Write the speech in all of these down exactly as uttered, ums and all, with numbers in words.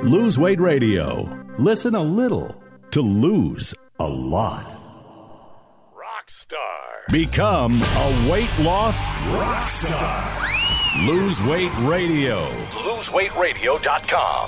Lose Weight Radio. Listen a little to lose a lot. Rockstar. Become a weight loss rockstar. Lose Weight Radio. lose weight radio dot com.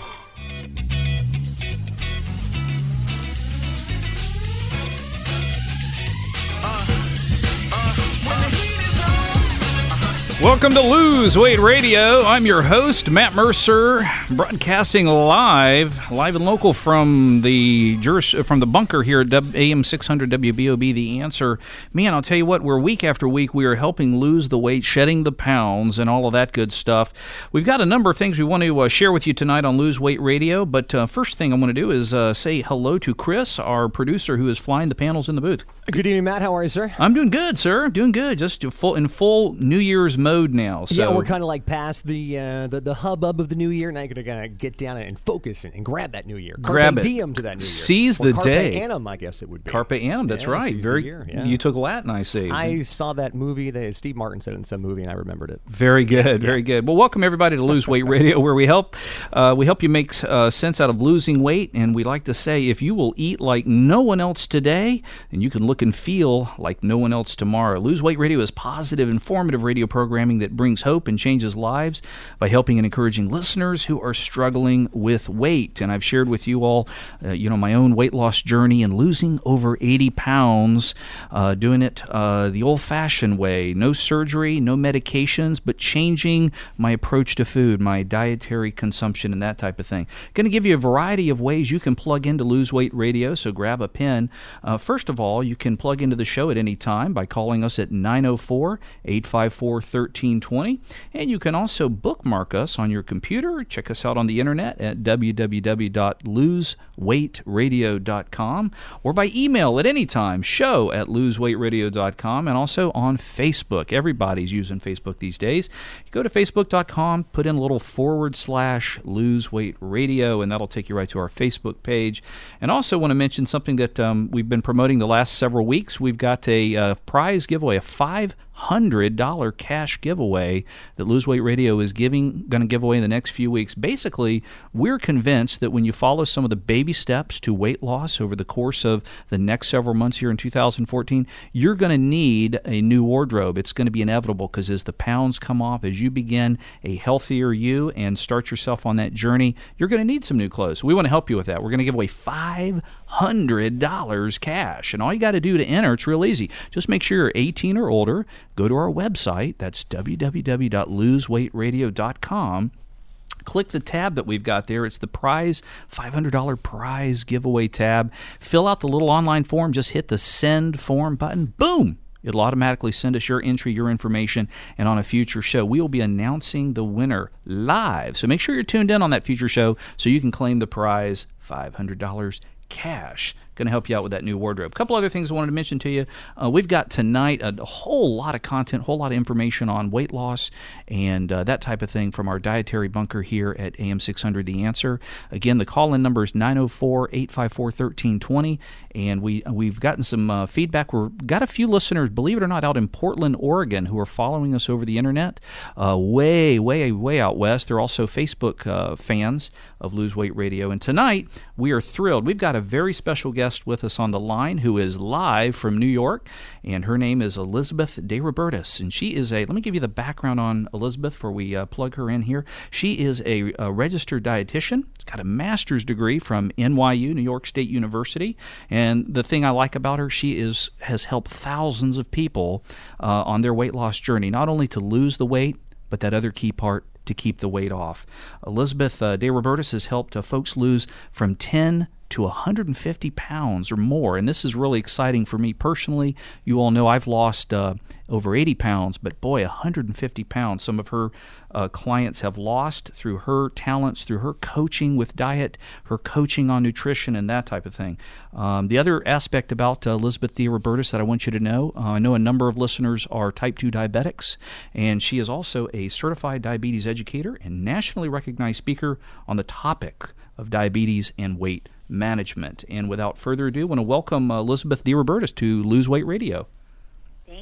Welcome to Lose Weight Radio. I'm your host, Matt Mercer, broadcasting live, live and local from the from the bunker here at A M six hundred W B O B, The Answer. Man, I'll tell you what, we're week after week, we are helping lose the weight, shedding the pounds, and all of that good stuff. We've got a number of things we want to uh, share with you tonight on Lose Weight Radio, but uh, first thing I want to do is uh, say hello to Chris, our producer, who is flying the panels in the booth. Good evening, Matt. How are you, sir? I'm doing good, sir. Doing good. Just full, in full New Year's mode now. So. Yeah, we're kind of like past the, uh, the the hubbub of the new year. Now you're going to get down and focus and, and grab that new year. Grab Carpe it. diem to that new year. Seize or the Carpe day. Carpe Annum, I guess it would be. Carpe Annum, that's yeah, right. Very. Year, yeah. You took Latin, I see. I saw that movie that Steve Martin said in some movie, and I remembered it. Very good, yeah. very good. Well, welcome everybody to Lose Weight Radio, where we help uh, we help you make uh, sense out of losing weight, and we like to say, if you will eat like no one else today, then you can look and feel like no one else tomorrow. Lose Weight Radio is positive, informative radio programming that brings hope and changes lives by helping and encouraging listeners who are struggling with weight. And I've shared with you all, uh, you know, my own weight loss journey and losing over eighty pounds, uh, doing it uh, the old-fashioned way. No surgery, no medications, but changing my approach to food, my dietary consumption, and that type of thing. Going to give you a variety of ways you can plug into Lose Weight Radio, so grab a pen. Uh, first of all, you can plug into the show at any time by calling us at nine oh four, eight five four, one three two zero, and you can also bookmark us on your computer. Check us out on the internet at w w w dot lose weight radio dot com or by email at any time, show at lose weight radio dot com, and also on Facebook. Everybody's using Facebook these days. You go to facebook dot com, put in a little forward slash Lose Weight Radio, and that'll take you right to our Facebook page. And also want to mention something that um, we've been promoting the last several weeks. We've got a uh, prize giveaway, a five hundred dollars cash giveaway that Lose Weight Radio is giving, going to give away in the next few weeks. Basically, we're convinced that when you follow some of the baby steps to weight loss over the course of the next several months here in two thousand fourteen, you're going to need a new wardrobe. It's going to be inevitable because as the pounds come off, as you begin a healthier you and start yourself on that journey, you're going to need some new clothes. So we want to help you with that. We're going to give away five hundred dollars cash, and all you got to do to enter, it's real easy. Just make sure you're eighteen or older. Go to our website. That's w w w dot lose weight radio dot com. Click the tab that we've got there. It's the prize, five hundred dollars prize giveaway tab. Fill out the little online form. Just hit the send form button. Boom! It'll automatically send us your entry, your information, and on a future show, we will be announcing the winner live. So make sure you're tuned in on that future show so you can claim the prize, five hundred dollars cash. Going to help you out with that new wardrobe. A couple other things I wanted to mention to you. Uh, we've got tonight a, a whole lot of content, a whole lot of information on weight loss and uh, that type of thing from our dietary bunker here at A M six hundred The Answer. Again, the call-in number is nine oh four, eight five four, one three two zero, and we, we've gotten some uh, feedback. We've got a few listeners, believe it or not, out in Portland, Oregon, who are following us over the internet, uh, way, way, way out west. They're also Facebook uh, fans of Lose Weight Radio. And tonight, we are thrilled. We've got a very special guest with us on the line who is live from New York, and her name is Elizabeth DeRobertis, and she is a, let me give you the background on Elizabeth before we uh, plug her in here. She is a, a registered dietitian, got a master's degree from N Y U, New York State University, and the thing I like about her, she is has helped thousands of people uh, on their weight loss journey, not only to lose the weight, but that other key part, to keep the weight off. Elizabeth uh, DeRobertis has helped uh, folks lose from ten to one hundred fifty pounds or more, and this is really exciting for me personally. You all know I've lost uh, over eighty pounds, but boy, one hundred fifty pounds. Some of her uh, clients have lost through her talents, through her coaching with diet, her coaching on nutrition, and that type of thing. Um, the other aspect about uh, Elizabeth DeRobertis that I want you to know, uh, I know a number of listeners are type two diabetics, and she is also a certified diabetes educator and nationally recognized speaker on the topic of diabetes and weight management. And without further ado, I want to welcome uh, Elizabeth DeRobertis to Lose Weight Radio. Thank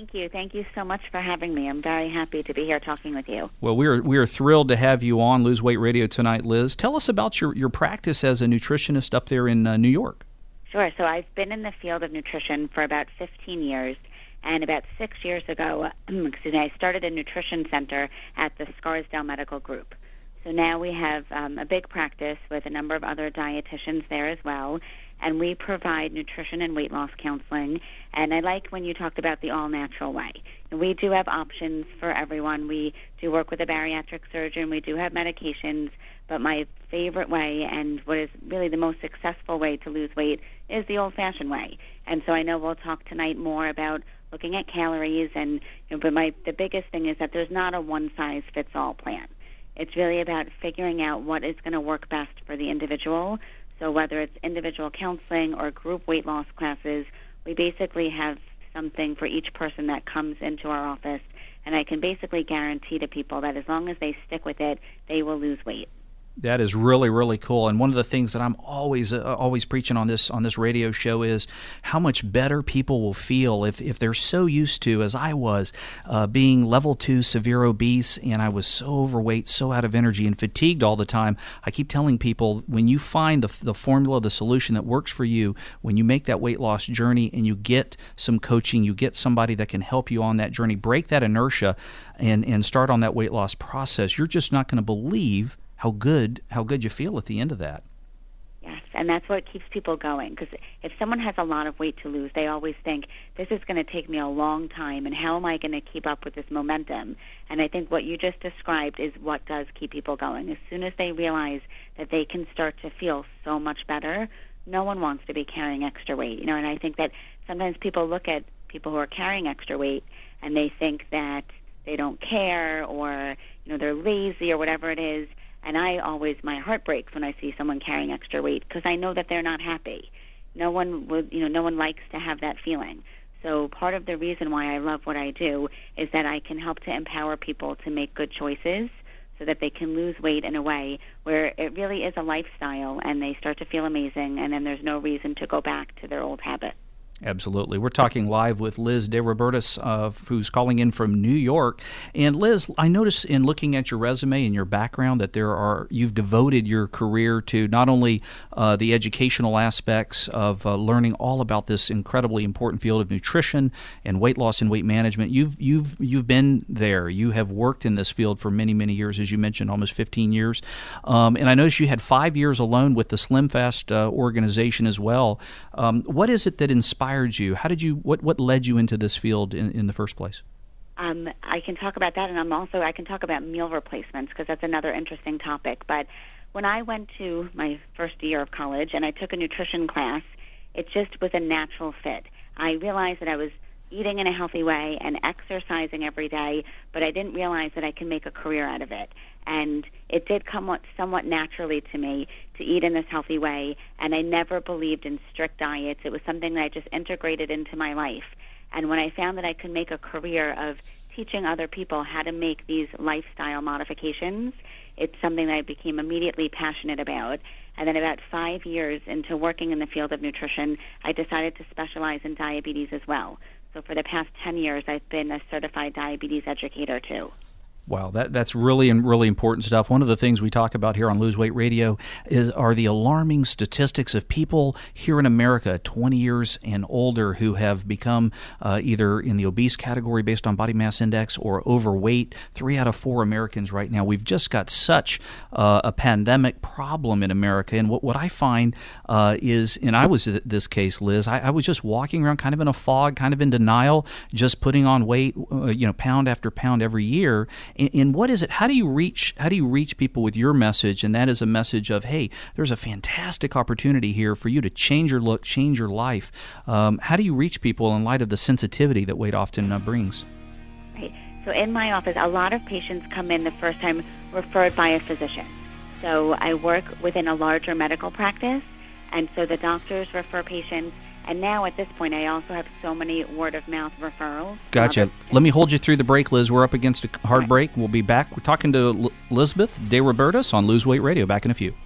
Thank you. Thank you so much for having me. I'm very happy to be here talking with you. Well, we are we are thrilled to have you on Lose Weight Radio tonight, Liz. Tell us about your, your practice as a nutritionist up there in uh, New York. Sure. So I've been in the field of nutrition for about fifteen years, and about six years ago, excuse me, I started a nutrition center at the Scarsdale Medical Group. So now we have um, a big practice with a number of other dietitians there as well, and we provide nutrition and weight loss counseling. And I like when you talked about the all-natural way. And we do have options for everyone. We do work with a bariatric surgeon. We do have medications. But my favorite way, and what is really the most successful way to lose weight, is the old-fashioned way. And so I know we'll talk tonight more about looking at calories. And you know, but my the biggest thing is that there's not a one-size-fits-all plan. It's really about figuring out what is going to work best for the individual. So whether it's individual counseling or group weight loss classes, we basically have something for each person that comes into our office, and I can basically guarantee to people that as long as they stick with it, they will lose weight. That is really, really cool. And one of the things that I'm always uh, always preaching on this on this radio show is how much better people will feel if, if they're so used to, as I was, uh, being level two severe obese, and I was so overweight, so out of energy, and fatigued all the time. I keep telling people, when you find the, the formula, the solution that works for you, when you make that weight loss journey and you get some coaching, you get somebody that can help you on that journey, break that inertia, and, and start on that weight loss process, you're just not going to believe how good how good you feel at the end of that. Yes, and that's what keeps people going. Because if someone has a lot of weight to lose, they always think, this is going to take me a long time, and how am I going to keep up with this momentum? And I think what you just described is what does keep people going. As soon as they realize that they can start to feel so much better, no one wants to be carrying extra weight. You know, and I think that sometimes people look at people who are carrying extra weight, and they think that they don't care, or you know, they're lazy, or whatever it is. And I always, my heart breaks when I see someone carrying extra weight, because I know that they're not happy. No one would, you know, no one likes to have that feeling. So part of the reason why I love what I do is that I can help to empower people to make good choices so that they can lose weight in a way where it really is a lifestyle, and they start to feel amazing, and then there's no reason to go back to their old habit. Absolutely. We're talking live with Liz DeRobertis, uh, who's calling in from New York. And Liz, I notice in looking at your resume and your background that there are you've devoted your career to not only uh, the educational aspects of uh, learning all about this incredibly important field of nutrition and weight loss and weight management. You've you've you've been there. You have worked in this field for many many years, as you mentioned, almost fifteen years. Um, and I noticed you had five years alone with the SlimFast uh, organization as well. Um, what is it that inspired you? How did you? What what led you into this field in, in the first place? Um, I can talk about that, and I'm also I can talk about meal replacements, because that's another interesting topic. But when I went to my first year of college and I took a nutrition class, it just was a natural fit. I realized that I was eating in a healthy way and exercising every day, but I didn't realize that I can make a career out of it. And it did come what, somewhat naturally to me to eat in this healthy way, and I never believed in strict diets. It was something that I just integrated into my life. And when I found that I could make a career of teaching other people how to make these lifestyle modifications, it's something that I became immediately passionate about. And then about five years into working in the field of nutrition, I decided to specialize in diabetes as well. So for the past ten years, I've been a certified diabetes educator too. Wow, that that's really really important stuff. One of the things we talk about here on Lose Weight Radio is are the alarming statistics of people here in America, twenty years and older, who have become uh, either in the obese category based on body mass index or overweight. Three out of four Americans right now. We've just got such uh, a pandemic problem in America. And what, what I find uh, is, and I was in this case, Liz, I, I was just walking around kind of in a fog, kind of in denial, just putting on weight, uh, you know, pound after pound every year. And what is it? How do you reach? How do you reach people with your message? And that is a message of, hey, there's a fantastic opportunity here for you to change your look, change your life. Um, how do you reach people in light of the sensitivity that weight often uh, brings? Right. So in my office, a lot of patients come in the first time referred by a physician. So I work within a larger medical practice, and so the doctors refer patients. And now at this point, I also have so many word-of-mouth referrals. Gotcha. Let me hold you through the break, Liz. We're up against a hard right. break. We'll be back. We're talking to L- Elizabeth DeRobertis on Lose Weight Radio. Back in a few.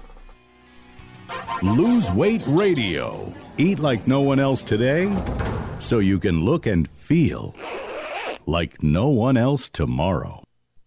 Lose Weight Radio. Eat like no one else today? so you can look and feel like no one else tomorrow.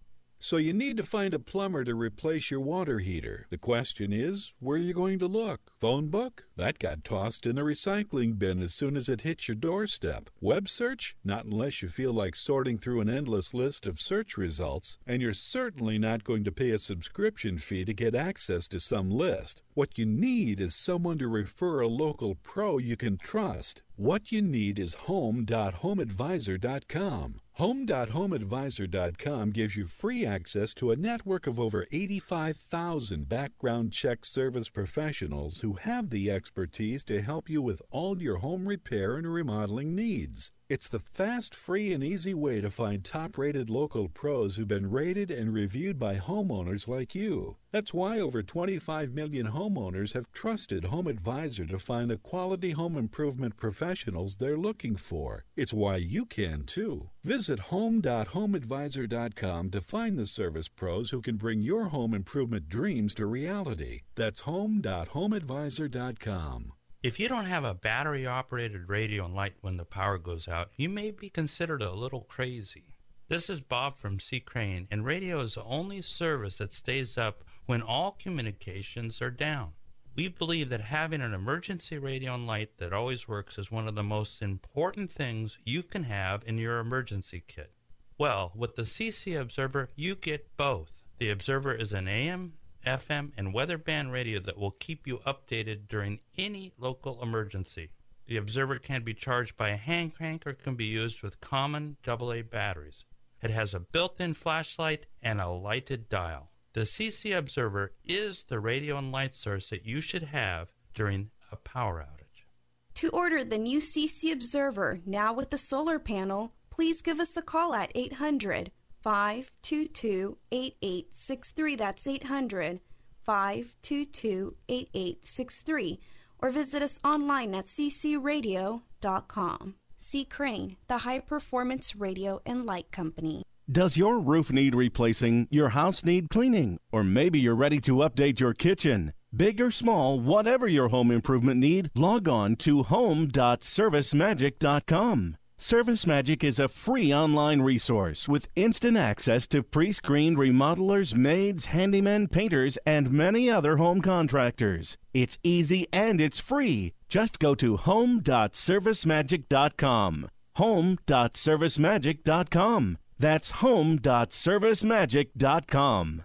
So you need to find a plumber to replace your water heater. The question is, where are you going to look? Phone book? That got tossed in the recycling bin as soon as it hits your doorstep. Web search? Not unless you feel like sorting through an endless list of search results. And you're certainly not going to pay a subscription fee to get access to some list. What you need is someone to refer a local pro you can trust. What you need is home dot home advisor dot com. home dot home advisor dot com gives you free access to a network of over eighty-five thousand background check service professionals who have the expertise to help you with all your home repair and remodeling needs. It's the fast, free, and easy way to find top-rated local pros who've been rated and reviewed by homeowners like you. That's why over twenty-five million homeowners have trusted Home Advisor to find the quality home improvement professionals they're looking for. It's why you can, too. Visit home dot home advisor dot com to find the service pros who can bring your home improvement dreams to reality. That's home dot home advisor dot com. If you don't have a battery-operated radio and light when the power goes out, you may be considered a little crazy. This is Bob from C. Crane, and radio is the only service that stays up when all communications are down. We believe that having an emergency radio and light that always works is one of the most important things you can have in your emergency kit. Well, with the C C Observer, you get both. The Observer is an A M, F M, and weather band radio that will keep you updated during any local emergency. The Observer can be charged by a hand crank or can be used with common double A batteries. It has a built-in flashlight and a lighted dial. The C C Observer is the radio and light source that you should have during a power outage. To order the new C C Observer, now with the solar panel, please give us a call at eight hundred, five two two, eight eight six three. That's eight hundred, five two two, eight eight six three. Or visit us online at c c radio dot com. C. Crane, the high-performance radio and light company. Does your roof need replacing? Your house need cleaning? Or maybe you're ready to update your kitchen? Big or small, whatever your home improvement need, log on to home dot service magic dot com. ServiceMagic is a free online resource with instant access to pre-screened remodelers, maids, handymen, painters, and many other home contractors. It's easy and it's free. Just go to home dot service magic dot com. home dot service magic dot com. That's home dot service magic dot com.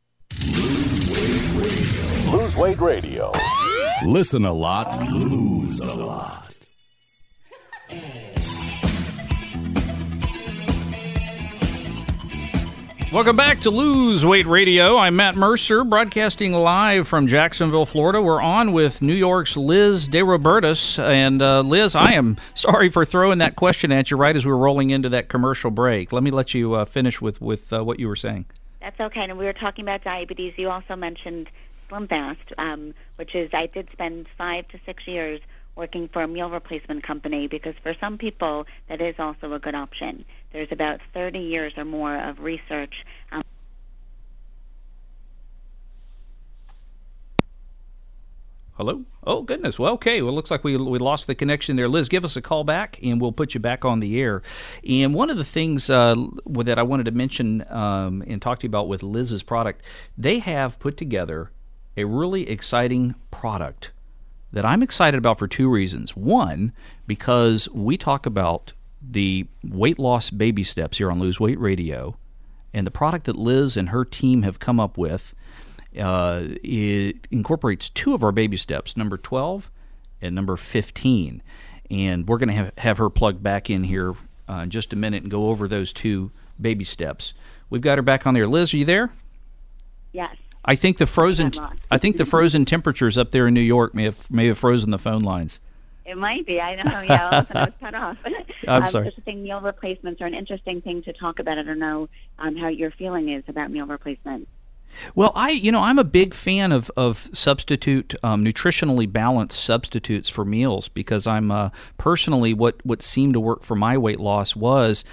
Lose Weight Radio. Listen a lot, lose a lot. Welcome back to Lose Weight Radio. I'm Matt Mercer, broadcasting live from Jacksonville, Florida. We're on with New York's Liz DeRobertis. And uh, Liz, I am sorry for throwing that question at you right as we were rolling into that commercial break. Let me let you uh, finish with, with uh, what you were saying. That's okay. And we were talking about diabetes. You also mentioned SlimFast, um, which is I did spend five to six years working for a meal replacement company because for some people that is also a good option. There's about thirty years or more of research. Um, Hello? Oh, goodness. Well, okay. Well, it looks like we we lost the connection there. Liz, give us a call back, and we'll put you back on the air. And one of the things uh, that I wanted to mention um, and talk to you about with Liz's product, they have put together a really exciting product that I'm excited about for two reasons. One, because we talk about the weight loss baby steps here on Lose Weight Radio, and the product that Liz and her team have come up with uh, it incorporates two of our baby steps, number twelve and number fifteen. And we're going to have, have her plugged back in here uh, in just a minute and go over those two baby steps. We've got her back on there. Liz, are you there? yes. I think the frozen I think the frozen temperatures up there in New York may have may have frozen the phone lines. It might be. I don't know. Yeah, all of a sudden I was cut off. I'm um, sorry. Just saying meal replacements are an interesting thing to talk about. I don't know um, how your feeling is about meal replacement. Well, I you know I'm a big fan of of substitute um, nutritionally balanced substitutes for meals because I'm uh, personally what what seemed to work for my weight loss was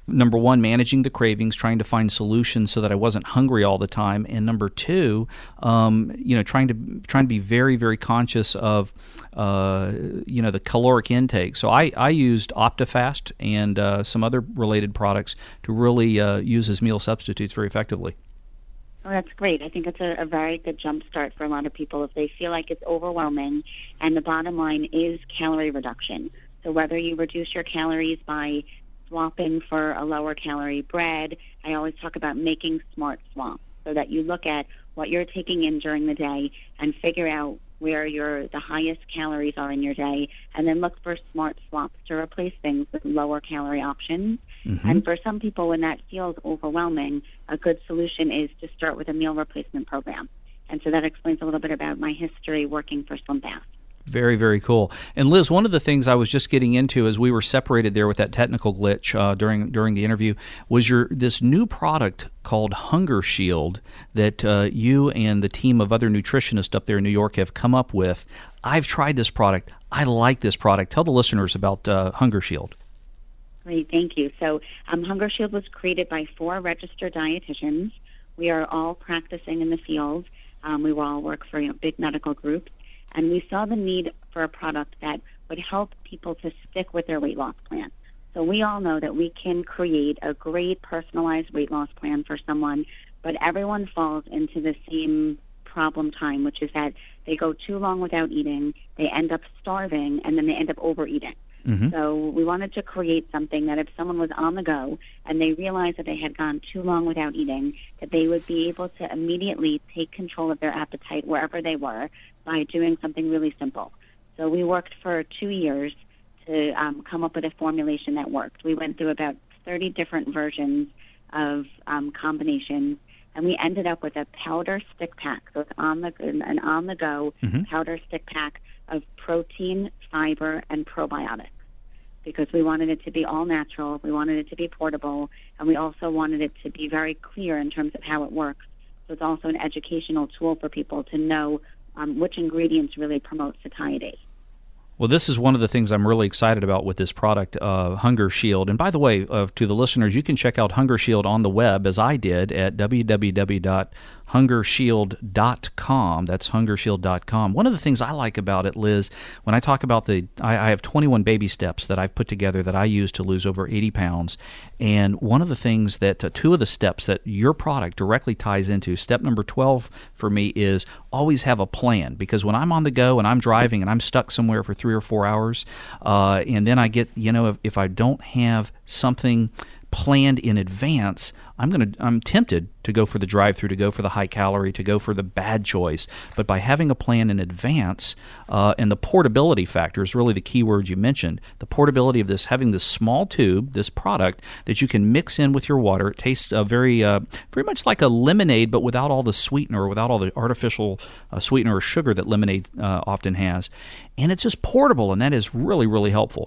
number one, managing the cravings, trying to find solutions so that I wasn't hungry all the time, and number two, um, you know, trying to trying to be very, very conscious of, uh, you know, the caloric intake. So I, I used OptiFast and uh, some other related products to really uh, use as meal substitutes very effectively. Oh, that's great. I think it's a, a very good jump start for a lot of people if they feel like it's overwhelming, and the bottom line is calorie reduction. So whether you reduce your calories by swapping for a lower calorie bread, I always talk about making smart swaps so that you look at what you're taking in during the day and figure out where your the highest calories are in your day, and then look for smart swaps to replace things with lower calorie options. Mm-hmm. And for some people, when that feels overwhelming, a good solution is to start with a meal replacement program. And so that explains a little bit about my history working for SlimFast. Very, very cool. And Liz, one of the things I was just getting into as we were separated there with that technical glitch uh, during during the interview was your this new product called Hunger Shield that uh, you and the team of other nutritionists up there in New York have come up with. I've tried this product. I like this product. Tell the listeners about uh, Hunger Shield. Great, thank you. So um, Hunger Shield was created by four registered dietitians. We are all practicing in the field. Um, we all work for you know, big medical groups. And we saw the need for a product that would help people to stick with their weight loss plan. So we all know that we can create a great personalized weight loss plan for someone, but everyone falls into the same problem time, which is that they go too long without eating, they end up starving, and then they end up overeating. Mm-hmm. So we wanted to create something that if someone was on the go and they realized that they had gone too long without eating, that they would be able to immediately take control of their appetite wherever they were by doing something really simple. So we worked for two years to um, come up with a formulation that worked. We went through about thirty different versions of um, combinations, and we ended up with a powder stick pack. So it's on the an on-the-go mm-hmm. powder stick pack of protein, fiber, and probiotics, because we wanted it to be all natural, we wanted it to be portable, and we also wanted it to be very clear in terms of how it works. So it's also an educational tool for people to know um, which ingredients really promote satiety. Well, this is one of the things I'm really excited about with this product, uh, Hunger Shield. And by the way, uh, to the listeners, you can check out Hunger Shield on the web, as I did, at w w w dot hunger shield dot com. That's hunger shield dot com. One of the things I like about it, Liz, when I talk about the, I, I have twenty-one baby steps that I've put together that I use to lose over eighty pounds. And one of the things that, uh, two of the steps that your product directly ties into, step number twelve for me is always have a plan. Because when I'm on the go and I'm driving and I'm stuck somewhere for three or four hours, uh, and then I get, you know, if, if I don't have something planned in advance, I'm gonna I'm tempted to go for the drive-through, to go for the high calorie, to go for the bad choice. But by having a plan in advance, uh, and the portability factor is really the key word you mentioned. The portability of this, having this small tube, this product that you can mix in with your water. It tastes uh, very uh, very much like a lemonade, but without all the sweetener, or without all the artificial uh, sweetener or sugar that lemonade uh, often has. And it's just portable, and that is really, really helpful.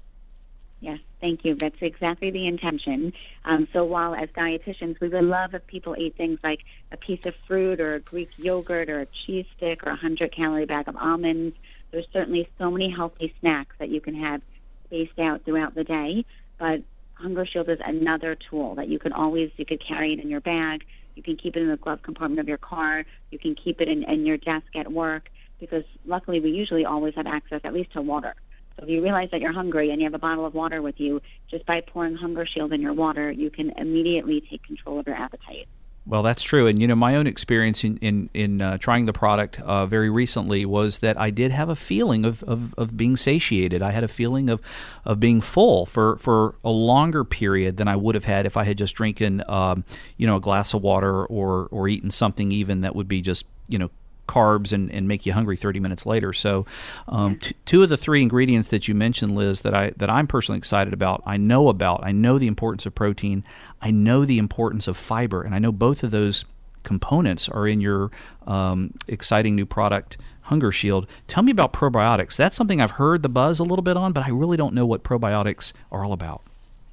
Yes, thank you. That's exactly the intention. Um, so while as dietitians, we would love if people ate things like a piece of fruit or a Greek yogurt or a cheese stick or a one hundred calorie bag of almonds, there's certainly so many healthy snacks that you can have spaced out throughout the day. But Hunger Shield is another tool that you can always, you could carry it in your bag. You can keep it in the glove compartment of your car. You can keep it in, in your desk at work, because luckily we usually always have access at least to water. So if you realize that you're hungry and you have a bottle of water with you, just by pouring Hunger Shield in your water, you can immediately take control of your appetite. Well, that's true. And, you know, my own experience in, in, in uh, trying the product uh, very recently was that I did have a feeling of, of, of being satiated. I had a feeling of, of being full for, for a longer period than I would have had if I had just drinking, um, you know, a glass of water or, or eaten something even that would be just, you know, carbs and, and make you hungry thirty minutes later. So um, t- two of the three ingredients that you mentioned, Liz, that, I, that I'm personally excited about, I know about, I know the importance of protein, I know the importance of fiber, and I know both of those components are in your um, exciting new product, Hunger Shield. Tell me about probiotics. That's something I've heard the buzz a little bit on, but I really don't know what probiotics are all about.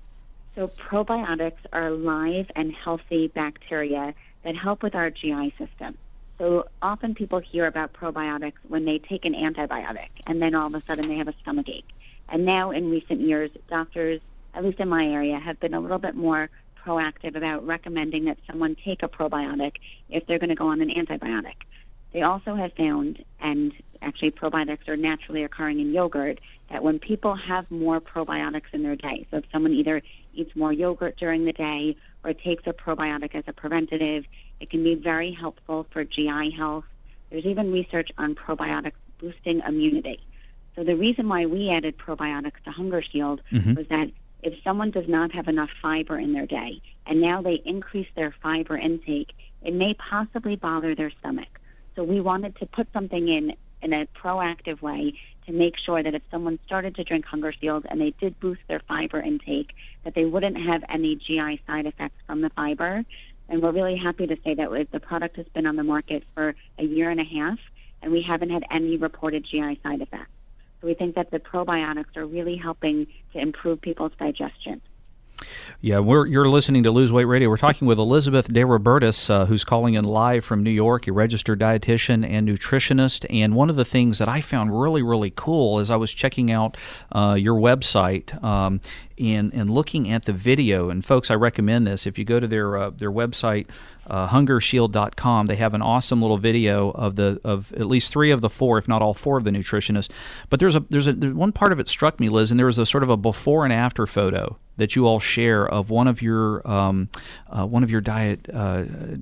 So probiotics are live and healthy bacteria that help with our G I system. So often people hear about probiotics when they take an antibiotic, and then all of a sudden they have a stomach ache. And now in recent years, doctors at least in my area, have been a little bit more proactive about recommending that someone take a probiotic if they're going to go on an antibiotic. They also have found, and actually probiotics are naturally occurring in yogurt, that when people have more probiotics in their day, so if someone either eats more yogurt during the day or takes a probiotic as a preventative, it can be very helpful for G I health. There's even research on probiotics boosting immunity. So the reason why we added probiotics to Hunger Shield mm-hmm. was that if someone does not have enough fiber in their day, and now they increase their fiber intake, it may possibly bother their stomach. So we wanted to put something in in a proactive way to make sure that if someone started to drink Hunger Shield and they did boost their fiber intake, that they wouldn't have any G I side effects from the fiber. And we're really happy to say that the product has been on the market for a year and a half, and we haven't had any reported G I side effects. So we think that the probiotics are really helping to improve people's digestion. Yeah, we're, you're listening to Lose Weight Radio. We're talking with Elizabeth DeRobertis, uh, who's calling in live from New York, a registered dietitian and nutritionist. And one of the things that I found really, really cool as I was checking out uh, your website um, and, and looking at the video, and folks, I recommend this. If you go to their uh, their website, uh, hunger shield dot com, they have an awesome little video of the of at least three of the four, if not all four of the nutritionists. But there's a there's a there's one part of it struck me, Liz, and there was a sort of a before and after photo that you all share of one of your um, uh, one of your diet uh,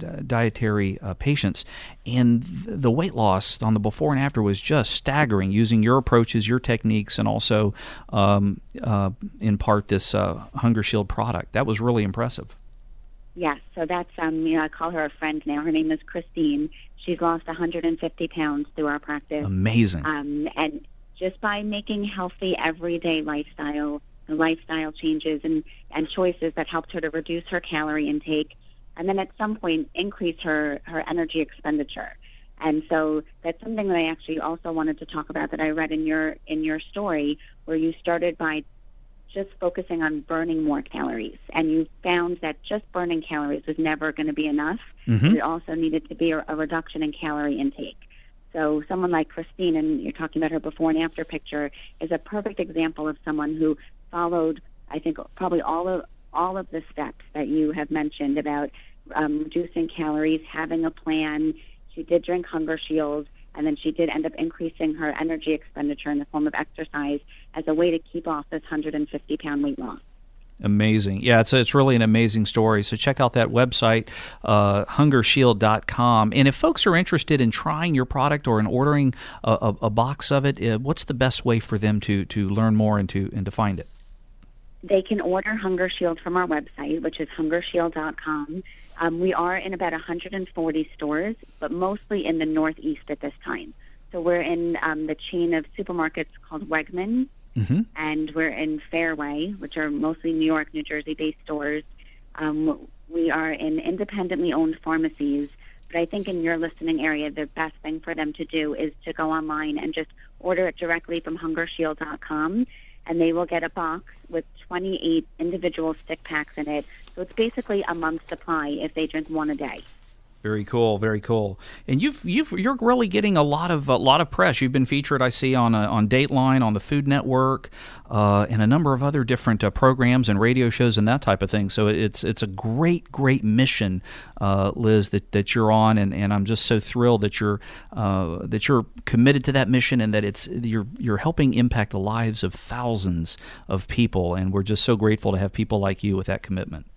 dietary uh, patients, and the weight loss on the before and after was just staggering. Using your approaches, your techniques, and also um, uh, in part this uh, Hunger Shield product, that was really impressive. Yes, so that's um, you know, I call her a friend now. Her name is Christine. She's lost one hundred fifty pounds through our practice. Amazing. Um, and just by making healthy everyday lifestyle. The lifestyle changes and, and choices that helped her to reduce her calorie intake, and then at some point increase her, her energy expenditure. And so that's something that I actually also wanted to talk about that I read in your in your story, where you started by just focusing on burning more calories, and you found that just burning calories was never going to be enough. Mm-hmm. It also needed to be a, a reduction in calorie intake. So someone like Christine, and you're talking about her before and after picture, is a perfect example of someone who followed, I think, probably all of all of the steps that you have mentioned about um, reducing calories, having a plan. She did drink Hunger Shield, and then she did end up increasing her energy expenditure in the form of exercise as a way to keep off this one hundred fifty pound weight loss. Amazing. Yeah, it's it's really an amazing story. So check out that website, uh, hunger shield dot com. And if folks are interested in trying your product or in ordering a, a, a box of it, uh, what's the best way for them to, to learn more and to, and to find it? They can order Hunger Shield from our website, which is hunger shield dot com. Um, we are in about one hundred forty stores, but mostly in the Northeast at this time. So we're in um, the chain of supermarkets called Wegmans. Mm-hmm. And we're in Fairway, which are mostly New York, New Jersey-based stores. Um, we are in independently owned pharmacies. But I think in your listening area, the best thing for them to do is to go online and just order it directly from hunger shield dot com, and they will get a box with twenty-eight individual stick packs in it. So it's basically a month's supply if they drink one a day. Very cool, very cool. And you've you've you're really getting a lot of a lot of press. You've been featured, I see, on uh, on Dateline, on the Food Network, uh, and a number of other different uh, programs and radio shows and that type of thing. So it's it's a great great mission, uh, Liz, that, that you're on, and, and I'm just so thrilled that you're uh, that you're committed to that mission, and that it's you're you're helping impact the lives of thousands of people. And we're just so grateful to have people like you with that commitment.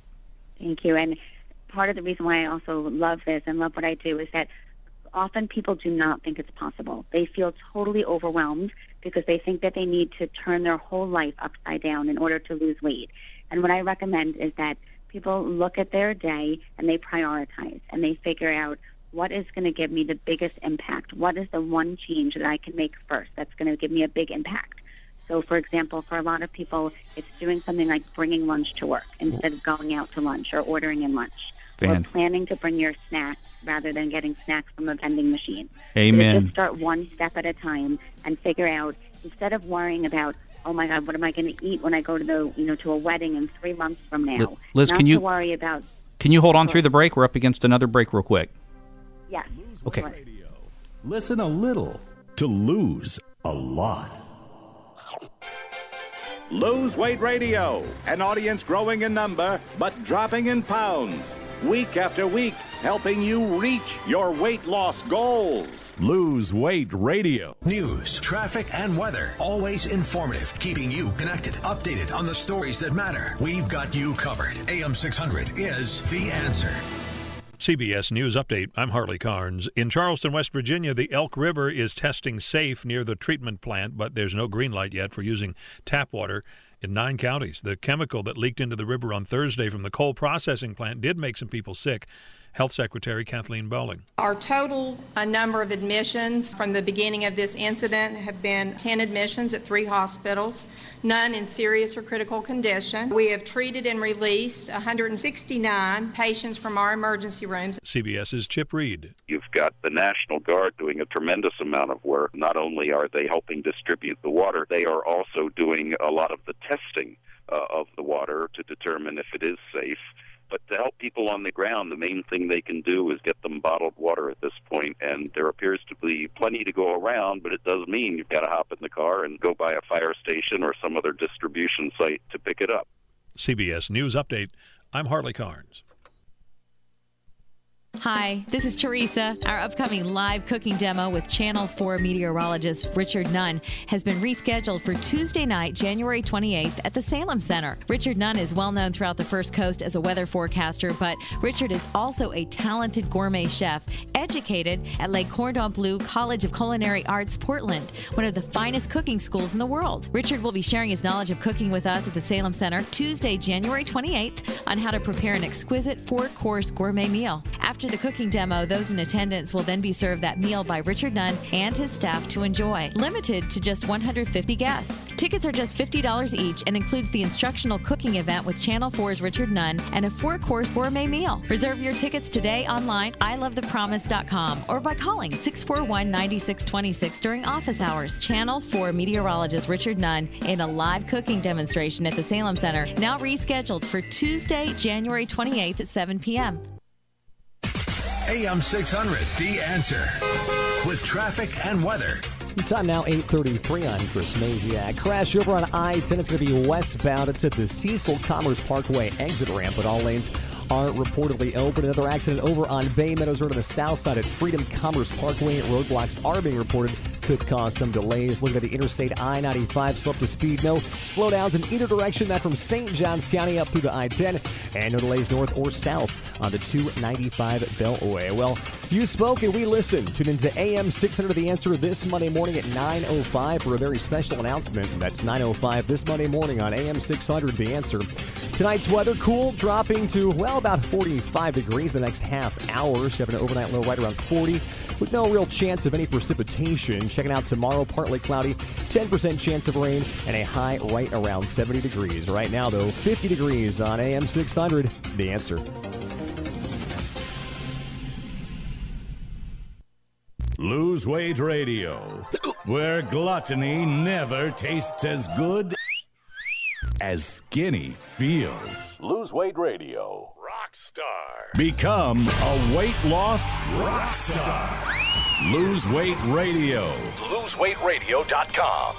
Thank you. And part of the reason why I also love this and love what I do is that often people do not think it's possible. They feel totally overwhelmed because they think that they need to turn their whole life upside down in order to lose weight. And what I recommend is that people look at their day and they prioritize and they figure out what is going to give me the biggest impact. What is the one change that I can make first that's going to give me a big impact? So, for example, for a lot of people, it's doing something like bringing lunch to work instead of going out to lunch or ordering in lunch. Fan. Or planning to bring your snacks rather than getting snacks from a vending machine. Amen. So just start one step at a time and figure out, instead of worrying about, oh my God, what am I going to eat when I go to the you know to a wedding in three months from now? Liz, not can you to worry about. Can you hold on through the break? We're up against another break, real quick. Yes. Okay. Listen a little to lose a lot. Lose Weight Radio, an audience growing in number but dropping in pounds. Week after week, helping you reach your weight loss goals. Lose Weight Radio. News, traffic, and weather. Always informative, keeping you connected, updated on the stories that matter. We've got you covered. A M six hundred is The Answer. C B S News Update. I'm Harley Carnes. In Charleston, West Virginia, the Elk River is testing safe near the treatment plant, but there's no green light yet for using tap water in nine counties. The chemical that leaked into the river on Thursday from the coal processing plant did make some people sick. Health Secretary Kathleen Bowling. Our total uh, number of admissions from the beginning of this incident have been ten admissions at three hospitals, none in serious or critical condition. We have treated and released one hundred sixty-nine patients from our emergency rooms. CBS's Chip Reed. You've got the National Guard doing a tremendous amount of work. Not only are they helping distribute the water, they are also doing a lot of the testing uh, of the water to determine if it is safe. But to help people on the ground, the main thing they can do is get them bottled water at this point, and there appears to be plenty to go around, but it does mean you've got to hop in the car and go by a fire station or some other distribution site to pick it up. C B S News Update. I'm Harley Carnes. Hi, this is Teresa. Our upcoming live cooking demo with Channel four meteorologist Richard Nunn has been rescheduled for Tuesday night, January twenty-eighth at the Salem Center. Richard Nunn is well known throughout the First Coast as a weather forecaster, but Richard is also a talented gourmet chef, educated at Le Cordon Bleu College of Culinary Arts, Portland, one of the finest cooking schools in the world. Richard will be sharing his knowledge of cooking with us at the Salem Center Tuesday, January twenty-eighth on how to prepare an exquisite four-course gourmet meal. After the cooking demo, those in attendance will then be served that meal by Richard Nunn and his staff to enjoy, limited to just one hundred fifty guests. Tickets are just fifty dollars each and includes the instructional cooking event with Channel four's Richard Nunn and a four-course gourmet meal. Reserve your tickets today online, I love the promise dot com, or by calling six four one, nine six two six during office hours. Channel four meteorologist Richard Nunn in a live cooking demonstration at the Salem Center, now rescheduled for Tuesday, January twenty-eighth at seven p.m. A M six hundred, The Answer, with traffic and weather. Time now, eight thirty-three. I'm Chris Maziak. Crash over on I ten. It's going to be westbound. It's at the Cecil Commerce Parkway exit ramp, but all lanes are reportedly open. Another accident over on Bay Meadows Road on the south side at Freedom Commerce Parkway. Roadblocks are being reported. Could cause some delays. Looking at the interstate I ninety-five, slow up to speed. No slowdowns in either direction. That from Saint Johns County up through the I ten. And no delays north or south on the two ninety-five Beltway. Well, you spoke and we listened. Tune into A M six hundred The Answer this Monday morning at nine oh five for a very special announcement. That's nine oh five this Monday morning on A M six hundred The Answer. Tonight's weather, cool, dropping to, well, about forty-five degrees the next half hour. Should have an overnight low right around forty with no real chance of any precipitation. Checking out tomorrow, partly cloudy, ten percent chance of rain, and a high right around seventy degrees. Right now, though, fifty degrees on A M six hundred The Answer. Lose Weight Radio, where gluttony never tastes as good as skinny feels. Lose Weight Radio. Rockstar. Become a weight loss rockstar. Lose Weight Radio. lose weight radio dot com.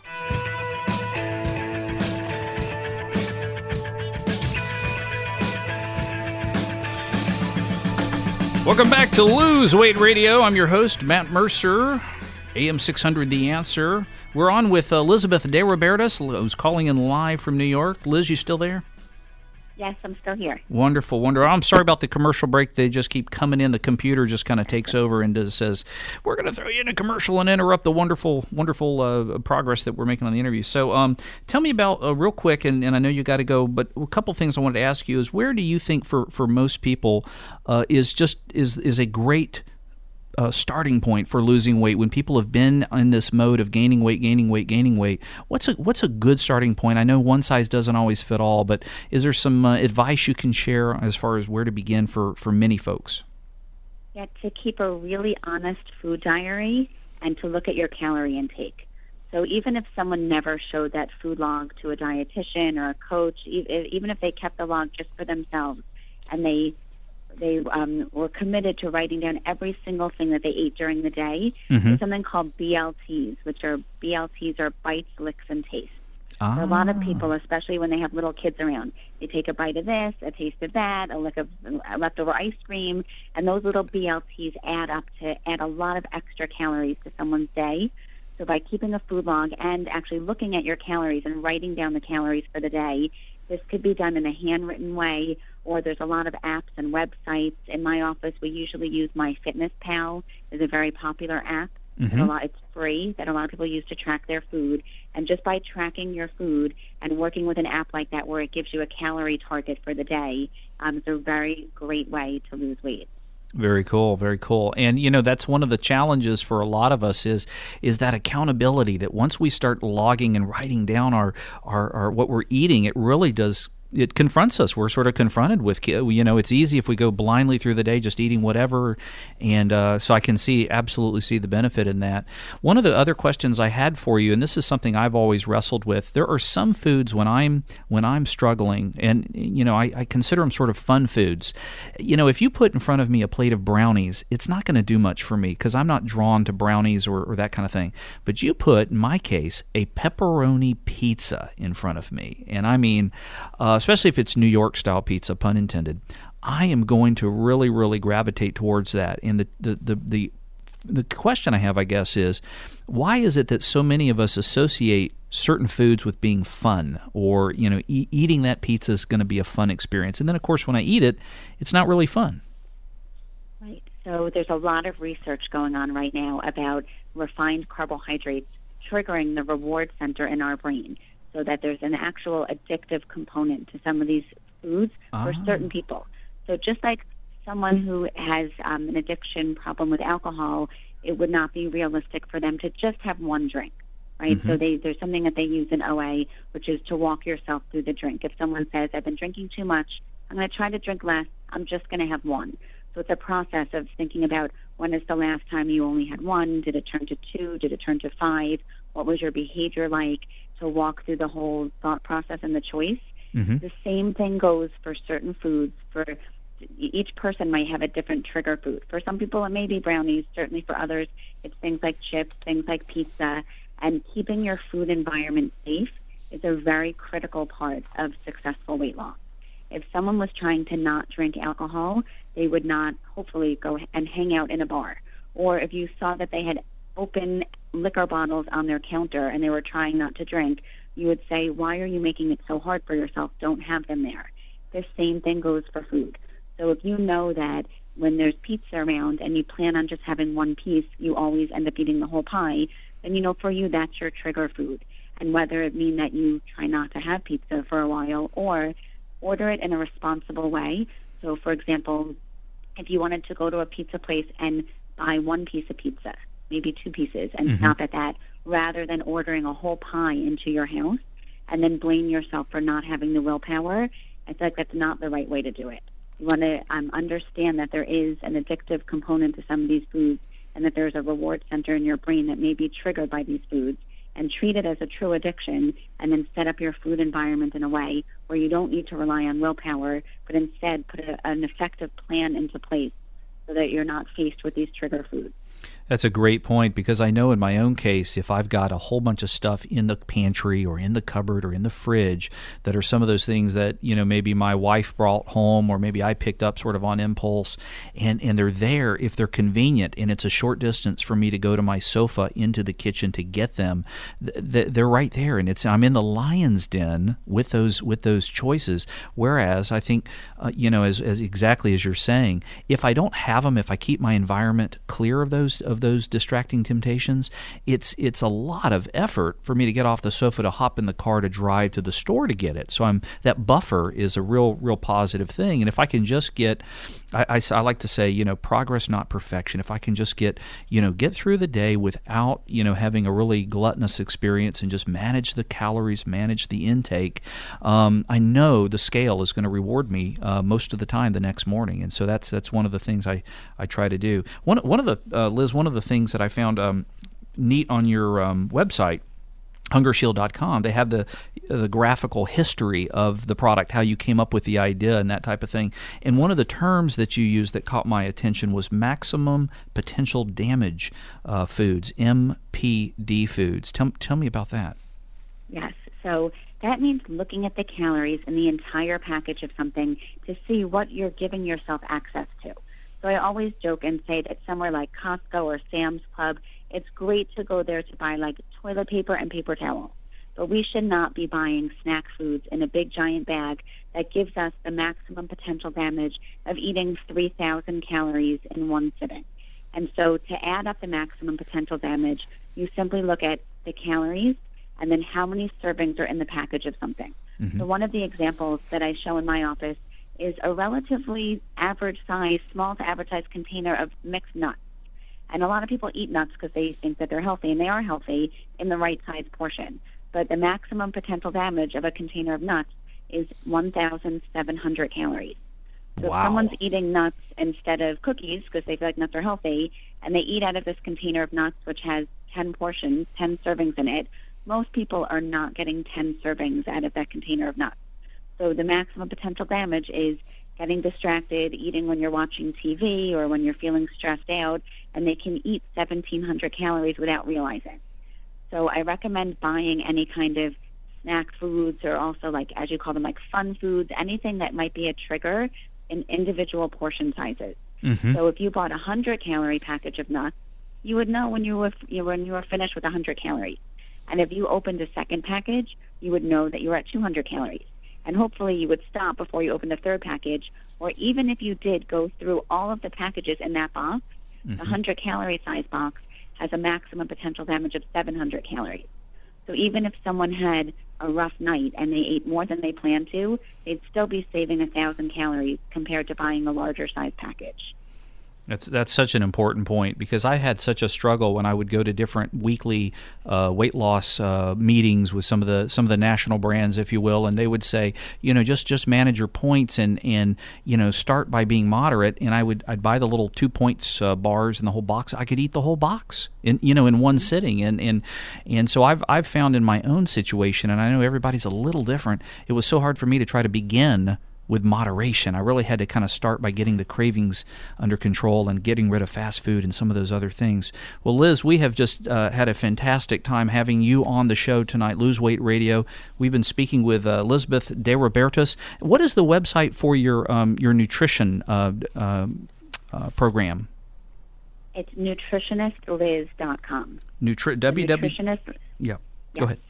Welcome back to Lose Weight Radio. I'm your host, Matt Mercer, A M six hundred The Answer. We're on with Elizabeth De Robertis, who's calling in live from New York. Liz, you still there? Yes, I'm still here. Wonderful, wonderful. I'm sorry about the commercial break. They just keep coming in. The computer just kind of takes over and does, says, we're going to throw you in a commercial and interrupt the wonderful, wonderful uh, progress that we're making on the interview. So um, tell me about, uh, real quick, and, and I know you got to go, but a couple things I wanted to ask you is, where do you think for, for most people uh, is just is is a great Uh, starting point for losing weight when people have been in this mode of gaining weight, gaining weight, gaining weight? What's a what's a good starting point? I know one size doesn't always fit all, but is there some uh, advice you can share as far as where to begin for, for many folks? Yeah, to keep a really honest food diary and to look at your calorie intake. So even if someone never showed that food log to a dietitian or a coach, even if they kept the log just for themselves and they They um, were committed to writing down every single thing that they ate during the day. Mm-hmm. There's something called B L Ts, which are B L Ts are bites, licks, and tastes. Ah. So a lot of people, especially when they have little kids around, they take a bite of this, a taste of that, a lick of a leftover ice cream, and those little B L Ts add up to add a lot of extra calories to someone's day. So by keeping a food log and actually looking at your calories and writing down the calories for the day, this could be done in a handwritten way, or there's a lot of apps and websites. In my office, we usually use MyFitnessPal. It's a very popular app. Mm-hmm. A lot, it's free that a lot of people use to track their food. And just by tracking your food and working with an app like that where it gives you a calorie target for the day, um, it's a very great way to lose weight. Very cool, very cool. And, you know, that's one of the challenges for a lot of us is is that accountability, that once we start logging and writing down our, our, our what we're eating, it really does it confronts us. We're sort of confronted with, you know, it's easy if we go blindly through the day just eating whatever. And uh, so I can see, absolutely see the benefit in that. One of the other questions I had for you, and this is something I've always wrestled with, there are some foods when I'm when I'm struggling, and, you know, I, I consider them sort of fun foods. You know, if you put in front of me a plate of brownies, it's not going to do much for me because I'm not drawn to brownies or, or that kind of thing. But you put, in my case, a pepperoni pizza in front of me, and I mean, uh, especially if it's New York-style pizza, pun intended, I am going to really, really gravitate towards that. And the, the, the, the, the question I have, I guess, is why is it that so many of us associate certain foods with being fun, or, you know, e- eating that pizza is going to be a fun experience? And then, of course, when I eat it, it's not really fun. Right. So there's a lot of research going on right now about refined carbohydrates triggering the reward center in our brain, so that there's an actual addictive component to some of these foods ah. for certain people. So just like someone who has um, an addiction problem with alcohol, it would not be realistic for them to just have one drink, right? Mm-hmm. So they, there's something that they use in O A, which is to walk yourself through the drink. If someone says, I've been drinking too much, I'm going to try to drink less, I'm just going to have one. So it's a process of thinking about, when is the last time you only had one? Did it turn to two? Did it turn to five? What was your behavior like? To walk through the whole thought process and the choice. Mm-hmm. The same thing goes for certain foods. For each person might have a different trigger food. For some people, it may be brownies. Certainly for others, it's things like chips, things like pizza. And keeping your food environment safe is a very critical part of successful weight loss. If someone was trying to not drink alcohol, they would not hopefully go and hang out in a bar. Or if you saw that they had open liquor bottles on their counter and they were trying not to drink, you would say, why are you making it so hard for yourself? Don't have them there. The same thing goes for food. So if you know that when there's pizza around and you plan on just having one piece, you always end up eating the whole pie, then you know for you that's your trigger food. And whether it mean that you try not to have pizza for a while or order it in a responsible way. So for example, if you wanted to go to a pizza place and buy one piece of pizza, maybe two pieces, and mm-hmm. stop at that, rather than ordering a whole pie into your house and then blame yourself for not having the willpower, I feel like that's not the right way to do it. You want to um, understand that there is an addictive component to some of these foods and that there's a reward center in your brain that may be triggered by these foods, and treat it as a true addiction, and then set up your food environment in a way where you don't need to rely on willpower, but instead put a, an effective plan into place so that you're not faced with these trigger foods. That's a great point, because I know in my own case, if I've got a whole bunch of stuff in the pantry or in the cupboard or in the fridge that are some of those things that, you know, maybe my wife brought home or maybe I picked up sort of on impulse, and, and they're there, if they're convenient and it's a short distance for me to go to my sofa into the kitchen to get them, th- they're right there, and it's I'm in the lion's den with those with those choices. Whereas I think, uh, you know, as, as exactly as you're saying, if I don't have them, if I keep my environment clear of those of those distracting temptations, it's it's a lot of effort for me to get off the sofa to hop in the car to drive to the store to get it. So I'm that buffer is a real real positive thing. And if I can just get, I, I, I like to say, you know, progress not perfection. If I can just get, you know, get through the day without, you know, having a really gluttonous experience and just manage the calories, manage the intake, um, I know the scale is going to reward me uh, most of the time the next morning. And so that's that's one of the things I, I try to do. One one of the uh, Liz, one of the things that I found um, neat on your um, website, hunger shield dot com, they have the the graphical history of the product, how you came up with the idea and that type of thing. And one of the terms that you used that caught my attention was maximum potential damage uh, foods, M P D foods. Tell, tell me about that. Yes. So that means looking at the calories in the entire package of something to see what you're giving yourself access to. So I always joke and say that somewhere like Costco or Sam's Club, it's great to go there to buy like toilet paper and paper towels. But we should not be buying snack foods in a big giant bag that gives us the maximum potential damage of eating three thousand calories in one sitting. And so to add up the maximum potential damage, you simply look at the calories and then how many servings are in the package of something. Mm-hmm. So one of the examples that I show in my office is a relatively average size, small to average size container of mixed nuts. And a lot of people eat nuts because they think that they're healthy, and they are healthy in the right size portion. But the maximum potential damage of a container of nuts is one thousand seven hundred calories. So wow. if someone's eating nuts instead of cookies because they feel like nuts are healthy, and they eat out of this container of nuts, which has ten portions, ten servings in it, most people are not getting ten servings out of that container of nuts. So the maximum potential damage is getting distracted, eating when you're watching T V or when you're feeling stressed out, and they can eat seventeen hundred calories without realizing. So I recommend buying any kind of snack foods, or also, like, as you call them, like fun foods, anything that might be a trigger in individual portion sizes. Mm-hmm. So if you bought a one hundred calorie package of nuts, you would know when you were you when you were finished with one hundred calories. And if you opened a second package, you would know that you were at two hundred calories. And hopefully you would stop before you open the third package. Or even if you did go through all of the packages in that box, mm-hmm. the one hundred calorie size box has a maximum potential damage of seven hundred calories. So even if someone had a rough night and they ate more than they planned to, they'd still be saving one thousand calories compared to buying a larger size package. That's that's such an important point, because I had such a struggle when I would go to different weekly uh, weight loss uh, meetings with some of the some of the national brands, if you will, and they would say, you know, just just manage your points and, and you know, start by being moderate. And I would I'd buy the little two points uh, bars in the whole box. I could eat the whole box in you know in one sitting, and and and so I've I've found in my own situation, and I know everybody's a little different. It was so hard for me to try to begin with moderation. I really had to kind of start by getting the cravings under control and getting rid of fast food and some of those other things. Well, Liz, we have just uh, had a fantastic time having you on the show tonight, Lose Weight Radio. We've been speaking with uh, Elizabeth DeRobertis. What is the website for your um, your nutrition uh, uh, uh, program? It's nutritionist liz dot com. Nutri- W W Nutritionist. Yeah, yes. Go ahead.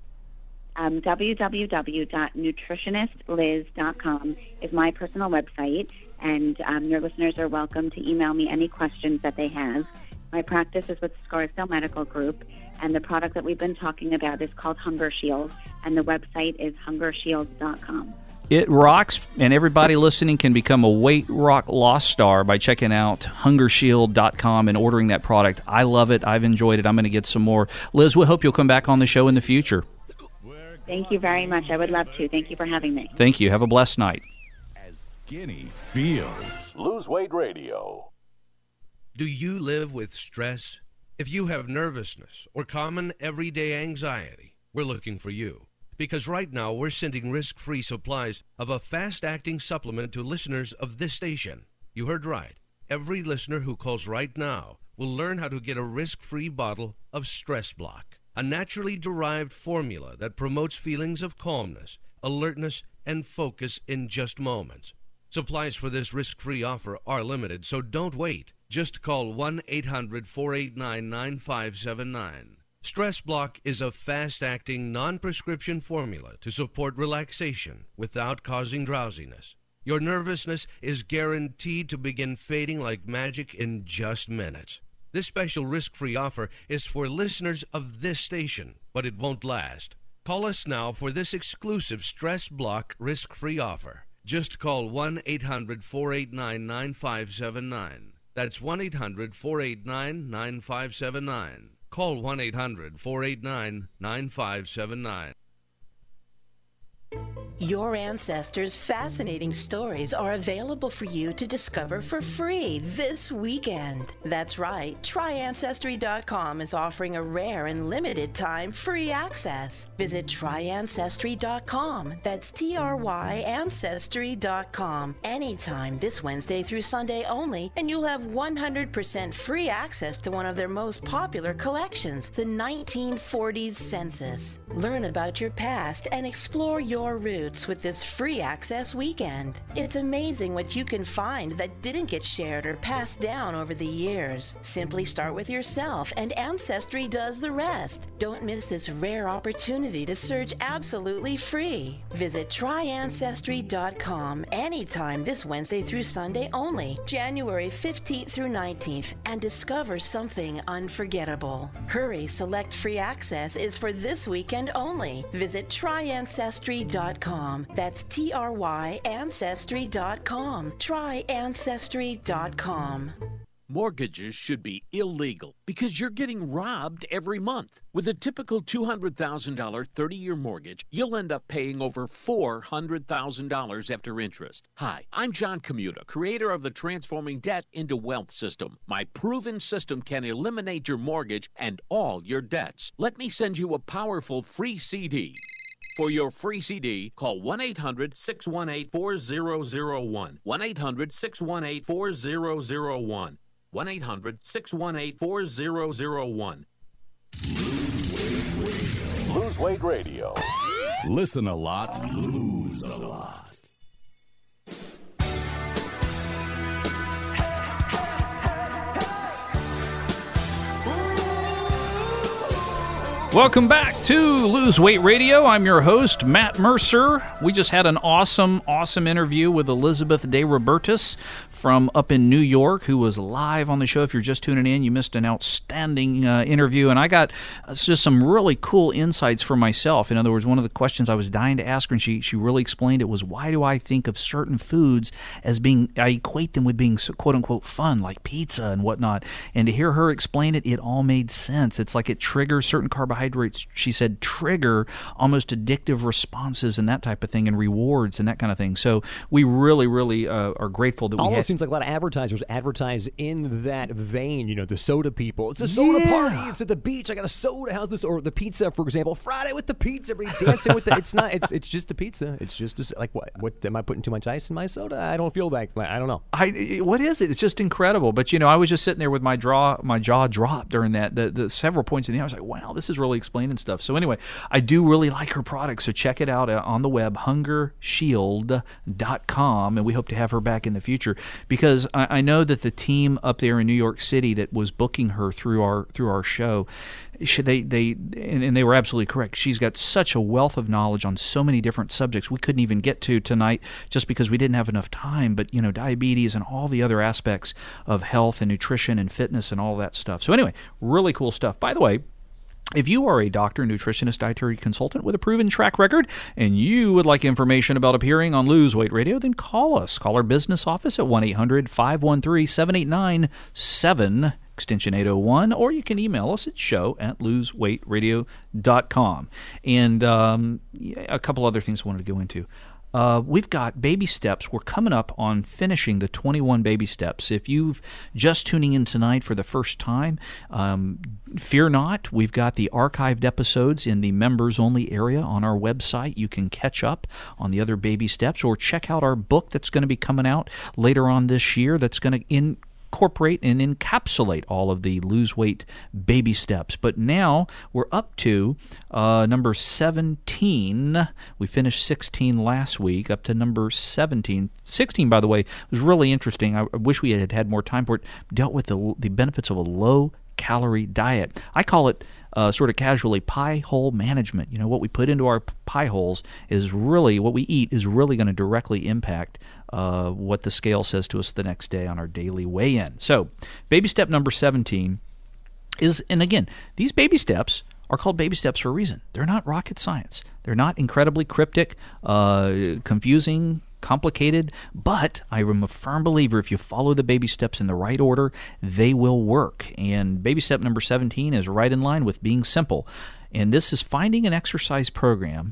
Um, w w w dot nutritionist liz dot com is my personal website, and um, your listeners are welcome to email me any questions that they have. My practice is with Scarsdale Medical Group, and the product that we've been talking about is called Hunger Shield, and the website is hunger shield dot com. It rocks, and everybody listening can become a weight rock loss star by checking out hunger shield dot com and ordering that product. I love it. I've enjoyed it. I'm going to get some more. Liz, we hope you'll come back on the show in the future. Thank you very much. I would love to. Thank you for having me. Thank you. Have a blessed night. As Skinny feels. Lose Weight Radio. Do you live with stress? If you have nervousness or common everyday anxiety, we're looking for you. Because right now we're sending risk-free supplies of a fast-acting supplement to listeners of this station. You heard right. Every listener who calls right now will learn how to get a risk-free bottle of Stress Block, a naturally derived formula that promotes feelings of calmness, alertness, and focus in just moments. Supplies for this risk-free offer are limited, so don't wait. Just call one eight hundred four eight nine nine five seven nine. Stress Block is a fast-acting, non-prescription formula to support relaxation without causing drowsiness. Your nervousness is guaranteed to begin fading like magic in just minutes. This special risk-free offer is for listeners of this station, but it won't last. Call us now for this exclusive Stress Block risk-free offer. Just call one eight hundred four eight nine nine five seven nine. That's one eight hundred four eight nine nine five seven nine. Call one eight hundred four eight nine nine five seven nine. Your ancestors' fascinating stories are available for you to discover for free this weekend. That's right, try ancestry dot com is offering a rare and limited time free access. Visit try ancestry dot com. That's T R Y ancestry dot com. Anytime this Wednesday through Sunday only, and you'll have one hundred percent free access to one of their most popular collections, the nineteen forties Census. Learn about your past and explore your roots with this free access weekend. It's amazing what you can find that didn't get shared or passed down over the years. Simply start with yourself and Ancestry does the rest. Don't miss this rare opportunity to search absolutely free. Visit try ancestry dot com anytime this Wednesday through Sunday only, January fifteenth through nineteenth, and discover something unforgettable. Hurry, select free access is for this weekend only. Visit try ancestry dot com. That's T R Y ancestry dot com. try ancestry dot com. Mortgages should be illegal because you're getting robbed every month. With a typical two hundred thousand dollars thirty-year mortgage, you'll end up paying over four hundred thousand dollars after interest. Hi, I'm John Commuta, creator of the Transforming Debt into Wealth system. My proven system can eliminate your mortgage and all your debts. Let me send you a powerful free C D. For your free C D, call one eight hundred six one eight four zero zero one. one eight hundred six one eight four zero zero one. one eight hundred six one eight four zero zero one. Lose Weight Radio. Listen a lot, lose a lot. Welcome back to Lose Weight Radio. I'm your host, Matt Mercer. We just had an awesome, awesome interview with Elizabeth DeRobertis from up in New York, who was live on the show. If you're just tuning in, you missed an outstanding uh, interview. And I got uh, just some really cool insights for myself. In other words, one of the questions I was dying to ask her, and she, she really explained it, was why do I think of certain foods as being, I equate them with being quote-unquote fun, like pizza and whatnot. And to hear her explain it, it all made sense. It's like it triggers certain carbohydrates, she said, trigger almost addictive responses and that type of thing, and rewards and that kind of thing. So we really, really uh, are grateful that we Almost had... seems like a lot of advertisers advertise in that vein. You know, the soda people. It's a soda yeah. party. It's at the beach. I got a soda. How's this? Or the pizza, for example. Friday with the pizza. Everybody dancing with the. It's not. It's it's just a pizza. It's just a, like what? What am I putting too much ice in my soda? I don't feel that. I don't know. I what is it? It's just incredible. But you know, I was just sitting there with my draw, my jaw dropped during that. The the several points in the. I was like, wow, this is really explaining stuff. So anyway, I do really like her product. So check it out uh, on the web, hunger shield dot com, and we hope to have her back in the future because I, I know that the team up there in New York City that was booking her through our through our show, should they they and, and they were absolutely correct. She's got such a wealth of knowledge on so many different subjects we couldn't even get to tonight just because we didn't have enough time. But you know, diabetes and all the other aspects of health and nutrition and fitness and all that stuff. So anyway, really cool stuff. By the way, if you are a doctor, nutritionist, dietary consultant with a proven track record, and you would like information about appearing on Lose Weight Radio, then call us. Call our business office at one eight hundred five one three seven eight nine seven, extension eight oh one, or you can email us at show at lose weight radio dot com. And um, a couple other things I wanted to go into. Uh, we've got baby steps. We're coming up on finishing the twenty-one baby steps. If you've just tuning in tonight for the first time, um, fear not. We've got the archived episodes in the members-only area on our website. You can catch up on the other baby steps or check out our book that's going to be coming out later on this year that's going to in incorporate and encapsulate all of the lose weight baby steps. But now we're up to uh, number seventeen. We finished sixteen last week, up to number seventeen. sixteen, by the way, was really interesting. I wish we had had more time for it. Dealt with the, the benefits of a low-calorie diet. I call it Uh, sort of casually pie hole management. You know, what we put into our pie holes is really, what we eat is really going to directly impact uh, what the scale says to us the next day on our daily weigh-in. So, baby step number seventeen is, and again, these baby steps are called baby steps for a reason. They're not rocket science. They're not incredibly cryptic, uh, confusing, complicated, but I am a firm believer if you follow the baby steps in the right order, they will work. And baby step number seventeen is right in line with being simple. And this is finding an exercise program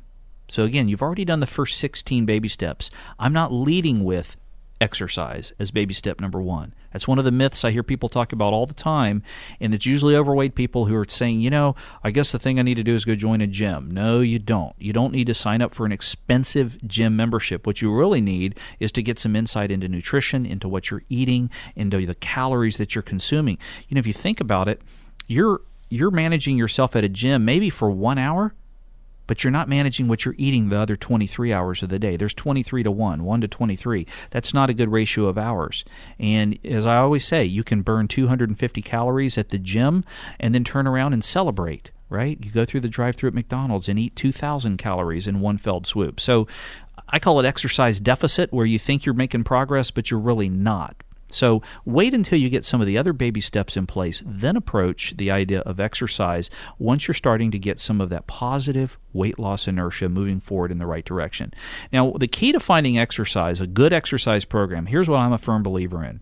So again, you've already done the first sixteen baby steps. I'm not leading with exercise as baby step number one. That's one of the myths I hear people talk about all the time, and it's usually overweight people who are saying, you know, I guess the thing I need to do is go join a gym. No, you don't. You don't need to sign up for an expensive gym membership. What you really need is to get some insight into nutrition, into what you're eating, into the calories that you're consuming. You know, if you think about it, you're you're managing yourself at a gym maybe for one hour, but you're not managing what you're eating the other twenty-three hours of the day. There's twenty-three to one, one to twenty-three. That's not a good ratio of hours. And as I always say, you can burn two hundred fifty calories at the gym and then turn around and celebrate, right? You go through the drive-thru at McDonald's and eat two thousand calories in one fell swoop. So I call it exercise deficit, where you think you're making progress, but you're really not. So wait until you get some of the other baby steps in place, then approach the idea of exercise once you're starting to get some of that positive weight loss inertia moving forward in the right direction. Now, the key to finding exercise, a good exercise program, here's what I'm a firm believer in.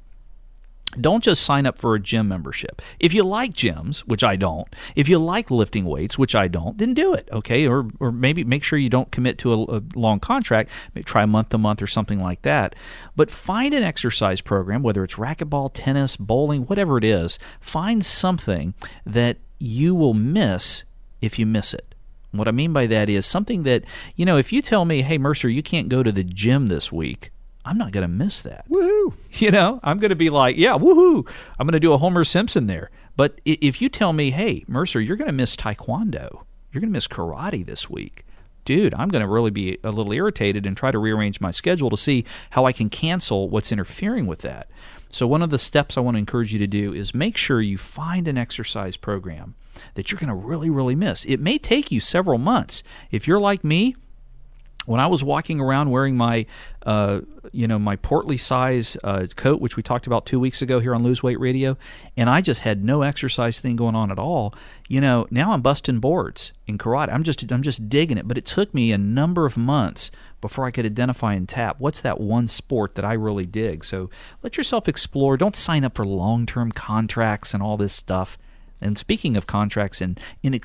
Don't just sign up for a gym membership. If you like gyms, which I don't, if you like lifting weights, which I don't, then do it, okay? Or or maybe make sure you don't commit to a, a long contract. Maybe try month to month or something like that. But find an exercise program, whether it's racquetball, tennis, bowling, whatever it is. Find something that you will miss if you miss it. What I mean by that is something that, you know, if you tell me, hey, Mercer, you can't go to the gym this week, I'm not going to miss that. Woohoo! You know, I'm going to be like, yeah, woohoo! I'm going to do a Homer Simpson there. But if you tell me, hey, Mercer, you're going to miss taekwondo, you're going to miss karate this week, dude, I'm going to really be a little irritated and try to rearrange my schedule to see how I can cancel what's interfering with that. So one of the steps I want to encourage you to do is make sure you find an exercise program that you're going to really, really miss. It may take you several months. If you're like me, when I was walking around wearing my, uh, you know, my portly size uh, coat, which we talked about two weeks ago here on Lose Weight Radio, and I just had no exercise thing going on at all, you know, now I'm busting boards in karate. I'm just, I'm just digging it. But it took me a number of months before I could identify and tap what's that one sport that I really dig. So let yourself explore. Don't sign up for long-term contracts and all this stuff. And speaking of contracts and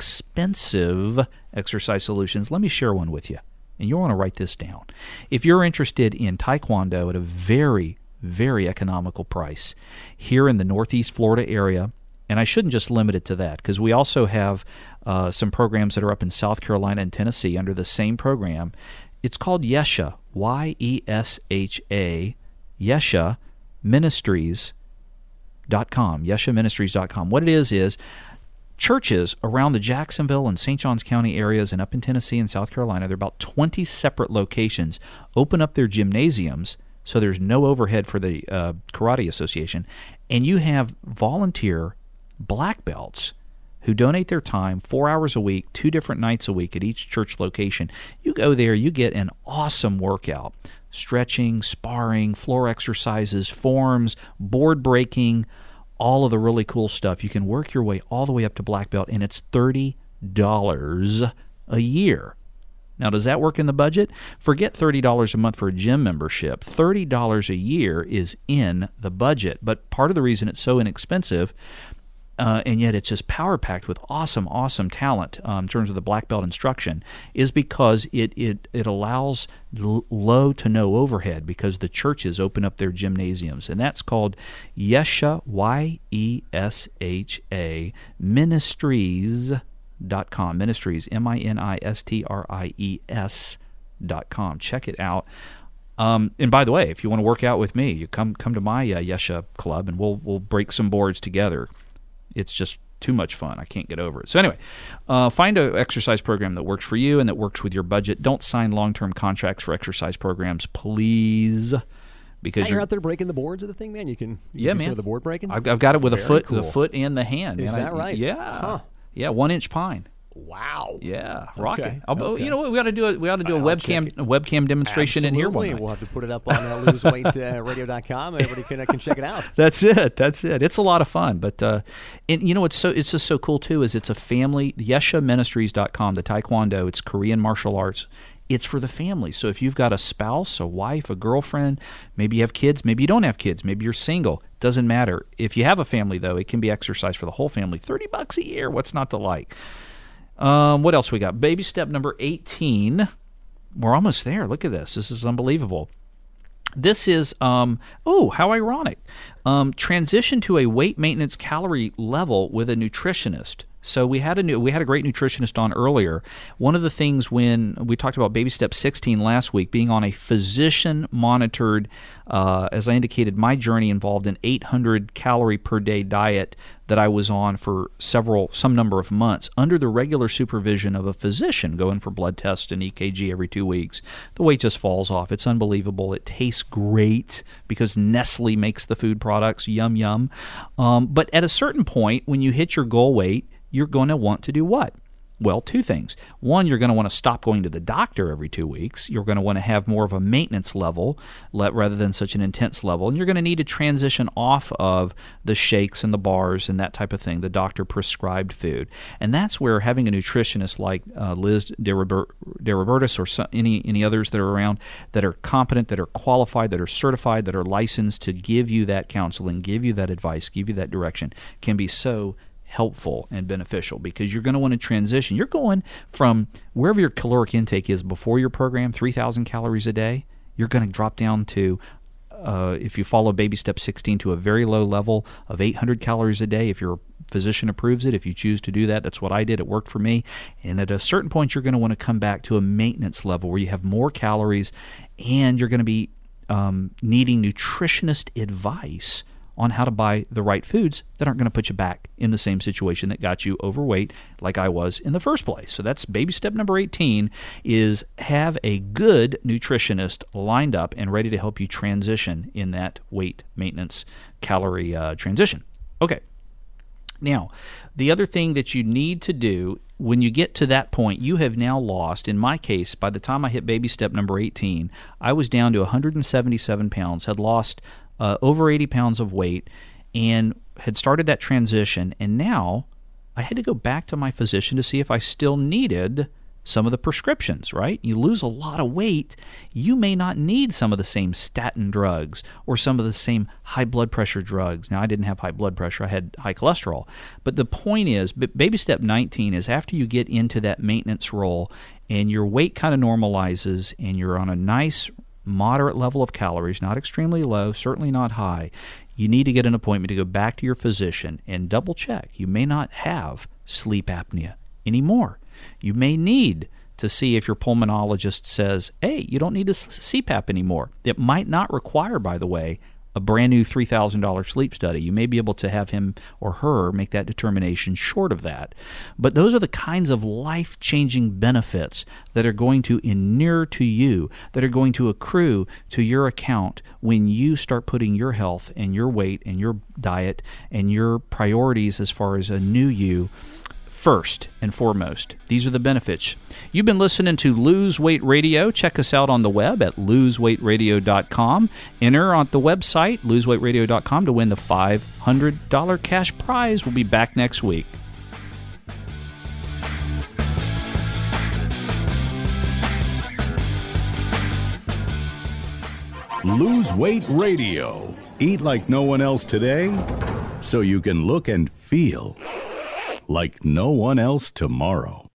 inexpensive exercise solutions, let me share one with you. And you'll want to write this down. If you're interested in taekwondo at a very, very economical price here in the Northeast Florida area, and I shouldn't just limit it to that, because we also have uh, some programs that are up in South Carolina and Tennessee under the same program. It's called Yesha, Y E S H A, Yesha Ministries dot com, Yesha Ministries dot com. What it is is churches around the Jacksonville and Saint Johns County areas and up in Tennessee and South Carolina, there are about twenty separate locations, open up their gymnasiums so there's no overhead for the uh, Karate Association, and you have volunteer black belts who donate their time four hours a week, two different nights a week at each church location. You go there, you get an awesome workout, stretching, sparring, floor exercises, forms, board breaking, all of the really cool stuff. You can work your way all the way up to black belt, and it's thirty dollars a year. Now, does that work in the budget? Forget thirty dollars a month for a gym membership. thirty dollars a year is in the budget. But part of the reason it's so inexpensive, uh, and yet it's just power-packed with awesome, awesome talent um, in terms of the black belt instruction, is because it it, it allows l- low to no overhead because the churches open up their gymnasiums. And that's called Yesha, Y E S H A, Ministries dot com. Ministries, M I N I S T R I E S dot com. Check it out. Um, and by the way, if you want to work out with me, you come come to my uh, Yesha club, and we'll we'll break some boards together. It's just too much fun. I can't get over it. So anyway, uh, find an exercise program that works for you and that works with your budget. Don't sign long-term contracts for exercise programs, please. Because you're, you're out there breaking the boards of the thing, man. You can, you yeah, can do man. some of the board breaking. I've, I've got it with Very a foot, cool. the foot and the hand. Is man. that I, right? Yeah, Huh. yeah, one inch pine. Wow. Yeah, rock Okay. it. I'll, Okay. You know what? We ought to do a we ought to do a I'll webcam check it. a webcam demonstration in here one Absolutely. night. We'll have to put it up on uh, lose weight radio dot com. Everybody can, uh, can check it out. That's it. That's it. It's a lot of fun. But uh, and you know what's so it's just so cool too is it's a family. Yesha Ministries dot com, the Taekwondo. It's Korean martial arts. It's for the family. So if you've got a spouse, a wife, a girlfriend, maybe you have kids, maybe you don't have kids, maybe you're single. Doesn't matter. If you have a family though, it can be exercise for the whole family. Thirty bucks a year. What's not to like? Um, what else we got? Baby step number eighteen. we're almost there. Look at this. This is unbelievable. This is, um, oh, how ironic. Um, transition to a weight maintenance calorie level with a nutritionist. So we had a new, we had a great nutritionist on earlier. One of the things when we talked about baby step sixteen last week, being on a physician monitored, uh, as I indicated, my journey involved an eight hundred calorie per day diet that I was on for several, some number of months under the regular supervision of a physician, going for blood tests and E K G every two weeks. The weight just falls off. It's unbelievable. It tastes great because Nestle makes the food products. Yum, yum. Um, but at a certain point, when you hit your goal weight, you're going to want to do what? Well, two things. One, you're going to want to stop going to the doctor every two weeks. You're going to want to have more of a maintenance level rather than such an intense level. And you're going to need to transition off of the shakes and the bars and that type of thing, the doctor-prescribed food. And that's where having a nutritionist like uh, Liz DeRobertis or some, any, any others that are around that are competent, that are qualified, that are certified, that are licensed to give you that counseling, give you that advice, give you that direction can be so helpful and beneficial, because you're going to want to transition. You're going from wherever your caloric intake is before your program, three thousand calories a day, you're going to drop down to, uh, if you follow baby step sixteen, to a very low level of eight hundred calories a day. If your physician approves it, if you choose to do that, that's what I did. It worked for me. And at a certain point, you're going to want to come back to a maintenance level where you have more calories and you're going to be um, needing nutritionist advice on how to buy the right foods that aren't going to put you back in the same situation that got you overweight like I was in the first place. So that's baby step number eighteen, is have a good nutritionist lined up and ready to help you transition in that weight maintenance calorie uh, transition. Okay. Now, the other thing that you need to do when you get to that point, you have now lost, in my case, by the time I hit baby step number eighteen, I was down to one hundred seventy-seven pounds, had lost Uh, over eighty pounds of weight, and had started that transition. And now I had to go back to my physician to see if I still needed some of the prescriptions, right? You lose a lot of weight, you may not need some of the same statin drugs or some of the same high blood pressure drugs. Now, I didn't have high blood pressure, I had high cholesterol. But the point is, baby step nineteen is after you get into that maintenance role and your weight kind of normalizes and you're on a nice moderate level of calories, not extremely low, certainly not high, you need to get an appointment to go back to your physician and double check. You may not have sleep apnea anymore. You may need to see if your pulmonologist says, hey, you don't need this C PAP anymore. It might not require, by the way, a brand new three thousand dollars sleep study. You may be able to have him or her make that determination short of that. But those are the kinds of life-changing benefits that are going to inure to you, that are going to accrue to your account when you start putting your health and your weight and your diet and your priorities as far as a new you first and foremost. These are the benefits. You've been listening to Lose Weight Radio. Check us out on the web at lose weight radio dot com. Enter on the website, lose weight radio dot com, to win the five hundred dollars cash prize. We'll be back next week. Lose Weight Radio. Eat like no one else today, so you can look and feel like no one else tomorrow.